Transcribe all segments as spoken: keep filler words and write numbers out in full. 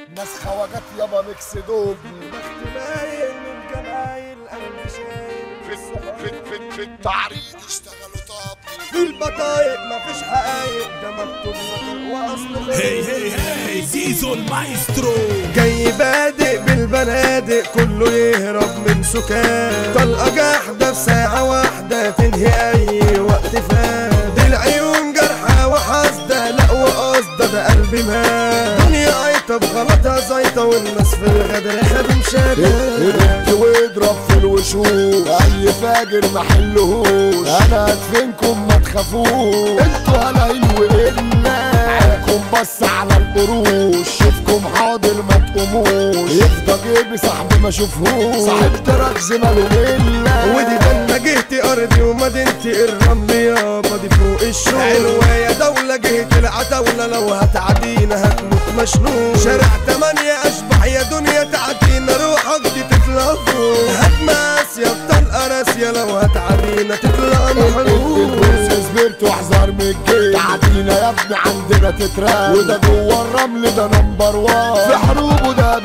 ناس خواجات يابا ميكس دوب. باين من جمايل قلبي شايل في في في في التعريض اشتغلوا طب. في البطايق مفيش حقايق، ده مكتوب سطر واصل هي هي هي زيزو المايسترو جاي بادئ بالبنادق، كله يهرب من سكان. طلقة جاحدة في ساعة واحدة تنهي أي وقت فات. دي العيون جرحى وحاسدة، لا وقصدة ده قلبي مات. دنيا قايطة بغلطها زيطة، والناس في الغدر خدم شادة. واضرب في الوشوش اي فاجر محلهوش. انا ادفنكم ما تخافوش، انتوا هلاين وإلا عينكم بس على القروش. شوفكم حاضر ما تقوموش، يفضى جيبي صاحبي ما شوفهوش. صاحب تركز ماله إلا ودي ده جهتي ارضي ومدينتي الرمل يابا دي فوق الشوق. حلوة يا دولة جهتي العتاولة، لو هتعدينا هتموت مشنون. شارع تمانية اشبح يا دنيا تعدينا، روحك دي تطلع فوق. هتماس يا بطلقة راسية، لو هتعدينا تطلع محروق. صبرت واحذر من الجيل، تعدينا يا ابني عندنا تتراب. وده جوه الرمل ده نمبر وان، في حروبه ده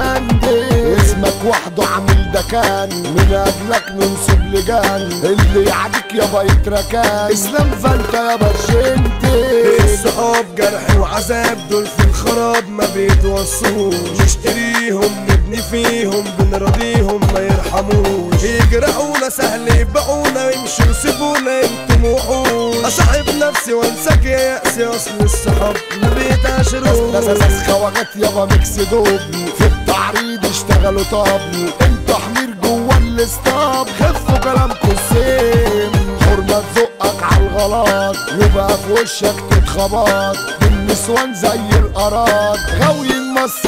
بيسندل. اسمك وحده عامل دكان، من اجلك ننصب لجان. اللي يعديك يابا يتركان، اسلام فانت يابا الجنتي. الصحاب جرح وعذاب، دول في الخراب ما بيتوصوش. نشتريهم نبني فيهم، بنرضيهم ما يرحموش. يجرحونا سهل يبيعونا، يمشوا يسيبونا انتم وحوش. اصاحب نفسي وانساك يا يأسي، اصل الصحاب ما بيتعاشروش. ناس خواجات يابا ميكس دوب. في التعريض اشتغلوا طب، انتوا حمير جوه الاسطاب. خفوا كلامكوا السيم، حرمة تزقك عالغلط، يبقى في وشك تتخبط. بالنسوان زي القراد، غاويين مص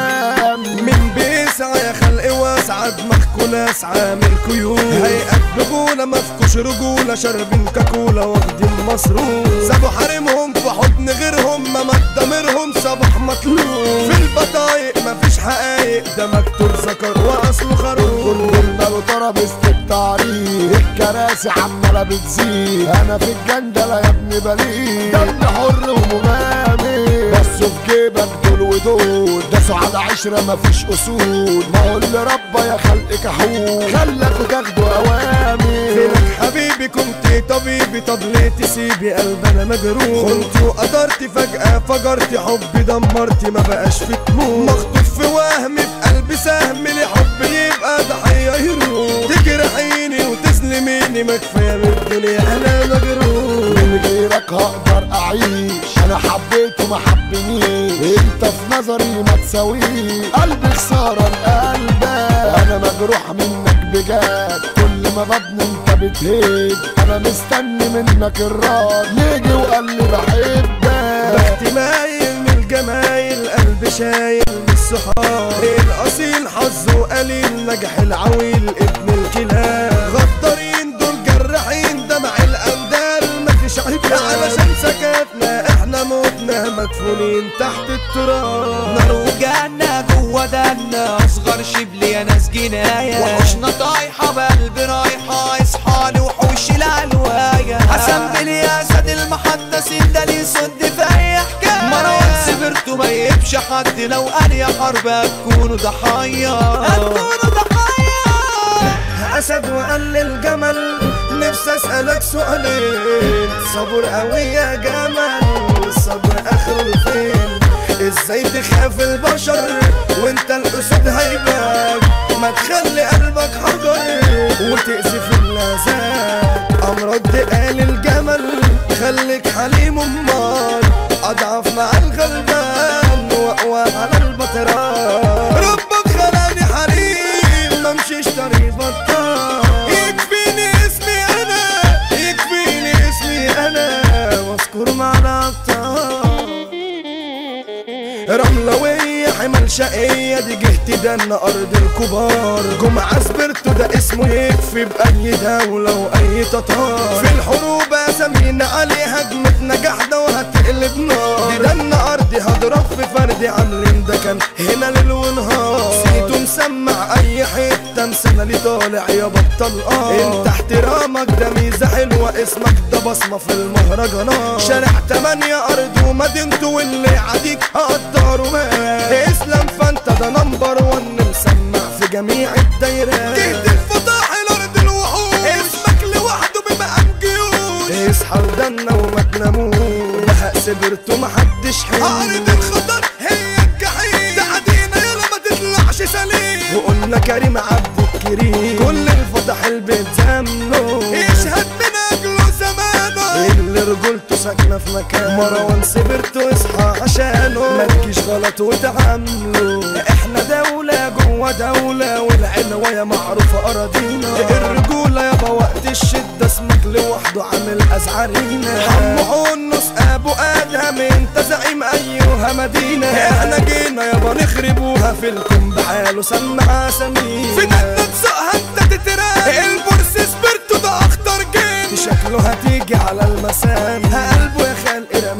الدم. من بيسعى يا خلق واسعة، دماغكوا ناس عامل كيوت. هيئات بغولة مفكوش رجولة، شاربين كاكولا واخدين مصروف. سابوا حريمهم في حضن غيرهم، ما ضميرهم صباح مطلوب. في البطايق مفيش حقايق، ده مكتوب ذكر واصله خروف. قلنا له ترابيزة التعريض، الكراسي عمالة بتزيد. انا في الجندلة يا ابني بليد، دم حر ومغامر. بصوا في جيبك دول ودول، داسوا على عشرة مفيش اصول. ما هو اللي ربى يا خلق كحول، خلكوا تاخدوا اوامر. فينك حبيبي كنت طبيبي، طب ليه تسيبي قلب انا مجروح. خنتي وقدرتي فجأة فجرتي، حبي دمرتي ما بقاش في طموح. مخطوف في وهمي في قلبي سهم، لحبي يبقى ضحية يروح. تجرحيني وتسلميني، ما كفاية من الدنيا انا مجروح. من غيرك هقدر اعيش، انا حبيت وما حبنيش. انت في نظري ما تساويش، قلبي خسارة لقلبك. انا مجروح منك بجد، كل ما ببني انت بتهد. انا مستني منك الرد، يجي وقال لي بحبك. بختي مايل من الجمايل، قلبي شايل من الصحاب. الاصيل حظه قليل، نجح العويل ابن الكلاب. غدارين دول جراحين، دمع الاندال مفيش عيب. علشان سكتنا احنا موتنا، مدفونين تحت التراب. نار وجنة جوا دنا، اصغر شبل يا ناس جناية. وحوشنا طايحة بقلبي رايحة، اصحالي وحوش العلواية. حسن بالياسد المحدث ده ليه صد في اي حكاية. مروان سبرته ما يهبش حد، لو قال يا حرب هتكونوا ضحايا. هتكونوا ضحايا. اسد وقال الجمل، نفسي اسألك سؤالين. صبر قوي يا جمل، الصبر اخره فين؟ ازاي تخاف البشر وانت الاسود هيبان؟ ما تخلي قلبك حجر وتأذي في اللذات. امراض قال الجمل، خليك حليم امال. اضعف مع الغلبان واقوى على البطران. ربك خلاني حليم، ما امشيش طريق بطال. يكفيني اسمي انا، يكفيني اسمي انا، واذكر مع الابطال. رملوية حمل شقية، دي جهتي دنا أرض الكبار. جمعة سبرتو ده اسمه يكفي بأي دولة وأي تطار. في الحروب أسامينا عليها هجمتنا جحدة وهتقلب نار. دي دنا أرضي هضرب في فردي، عاملين ده كان هنا ليل ونهار. سيتو مسمع أي حتة مسنة طالع يا بطل اه انت احترامك ده ميزة حلوة اسمك ده بصمة في المهرجانات شارع تمانية ارض ومدينته واللي عاديك هقدره ما اسلام فانت ده نمبر ون مسمع في جميع الدايرات جهد الفضاح الارض الوحوش اسمك لوحده بمقام جيوش اصحى ودنا وما تناموش بهق سبرته محدش حيل ارض الخطر هي الجحيم تعدينا يلا ما تطلعش سليم وقلنا كريم عبد الكريم كل الفضح البيت زمنه يشهد من اجله زمانه اللي رجولته ساكنه في مكانه مروان سبرته اصحى عشانه ما تجيش غلط وتعامله احنا دولة جوه دولة والعنوية معروفة اراضينا الرجولة يابا وقت الشدة اسمك لوحده عامل ازعارينا حمو حنص ابو ادهم انت زعيم ايها مدينة احنا جينا يابا نخربوها في الكون بحاله سمع اسامينا في جنة تسوقها انت تتراقب البورس سبرتو ده اخطر جيم شكله هتيجي على المسام قلبه يا خلق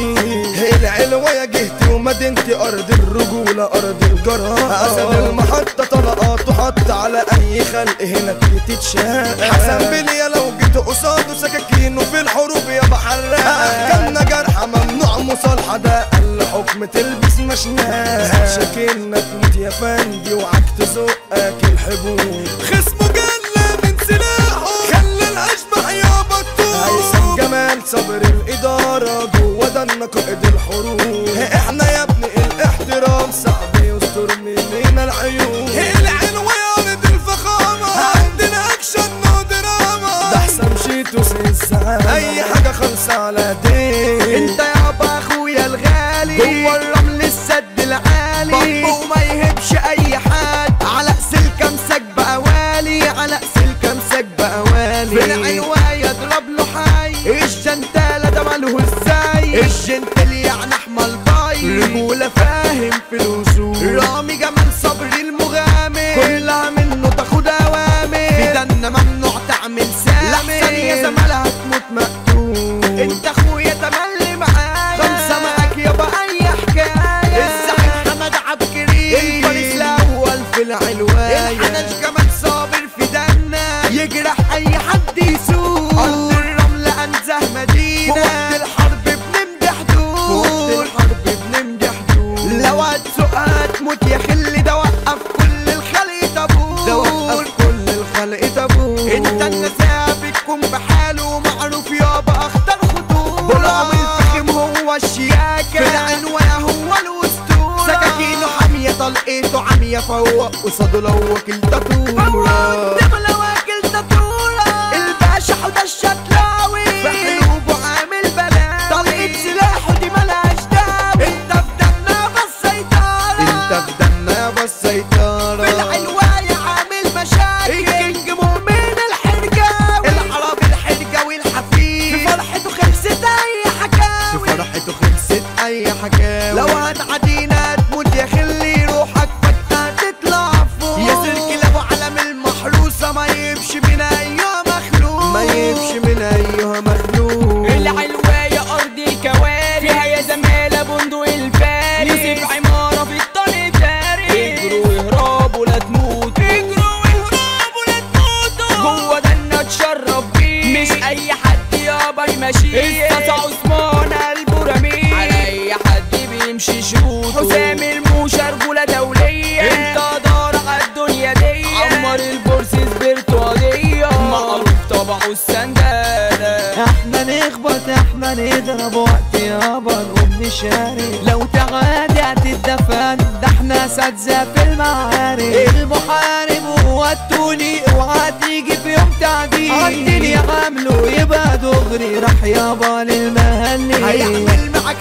رميه العلوة يا جهتي ومدينتي ارض الرجولة ارض الجراء اسد المحطة طلقاته حط على اي خلق هنا بتتشاق حسن بليا لو جيت قصاده سكاكينه في الحروب يا بحراق احكامنا جرحى ممنوع مصالحة ده قال حكم تلبس مشناه شاكلنا تموت يا فندي وعك تزقك الحبوب خصمه جلة من سلاحه خلى الاشبح يا بطول هيثم جمال صبر الادارة جوه دنا قائد الحروب احنا يا ابني الاحترام صعب يستر مننا العيون العنوة يا ولد الفخامة عندنا اكشن ودراما ده حسام شيتو السعادة اي حاجة خالصة على دين انت يابا اخويا الغالي جوه الرمل السد العالي بطه وما يهبش اي حد على سلكة مسك بقوالي على سلكة مسك بقوالي في العنوة يضرب له حي الجنتالة ده ماله ازاي الجنتل يعني احمل باي رجولة فاهم في الوصول رامي جمال صبري المغامر كلها منه تاخد اوامر في دنا ممنوع تعمل سامر لحسن يا زمالها تموت مقتول انت اخويا تملي معايا خمسة معاك يابا اي حكاية الزعيم حمد عبد الكريم الفارس الاول في العلواية الحنش جمال صابر في دنا يجرح اي حد يسوق ارض الرمل انزه مدينة في وقت الحرب بنمدح دول في وقت الحرب بنمدح دول لو هتسوقها تموت يا خلي ده وقف كل الخلق تابور ده وقف كل الخلق تابور انت النساء بتكون بحاله معروف يابا اخطر خطوط بالعم الفخم هو الشياكة في العنوة هو الاسطورة سكاكينه حامية طلقته عمية فهو قصاده لو واكل تطورة لو واكل تطورة الباشا حدا الشكلاوي في حلوبه عامل بلاوي طلقة سلاحه دي ملهاش داوي انت في دنا بالسيطرة انت في دنا بالسيطرة في العلواية عامل مشاكل الكينج مؤمن الحرجاوي العرب الحرجاوي الحفيد في فرحته خلصت اي حكاوي في فرحته خلصت اي حكاوي لو هتعدينا تموت يا خلي روحك فجأة تطلع فوق يا سلك لو علم المحروسة ما يمشي من ايها مخلوق ما يمشي من ايها مخلوق العلواية ارض الكوارث فيها يا زمالة بندق الفارس يوسف عمارة في الطريق فارس اجروا واهربوا لا تموتوا اجروا واهربوا لا تموتوا جوه دنا تشرف بيه مش اي حد يابا يمشي الساسة عثمان قلبه رميه على اي حد بيمشي شوطه حسام الموشى رجولة دولية انت دار على الدنيا دي عمر البورس سبرتو قضية معروف طبعه السندالة احنا نخبط احنا نضرب وقت يابا نقوم نشارك لو تعادي هتتدفن ده احنا اساتذة في المعارك المحارب هو التوني اوعى تيجي في يوم تعديل الدنيا عامله يبقى دغري راح يابا للمهلي هيعمل معاك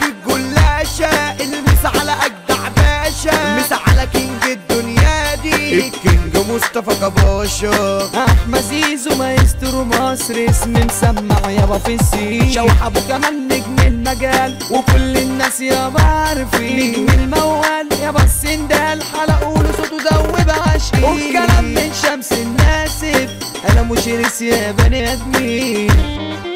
الجلاشة المس على اجدع باشا المس على كينج الدنيا دي الكينج مصطفى كباشا احمد زيزو مايسترو مصر اسم مسمع يابا في السين شوح ابو كمان نجم المجال وكل الناس يابا عارفين نجم الموال يابا السندال حلقوا له صوته دوب عشقين والكلام من شمس الناسف انا مش ريس يا بني ادمين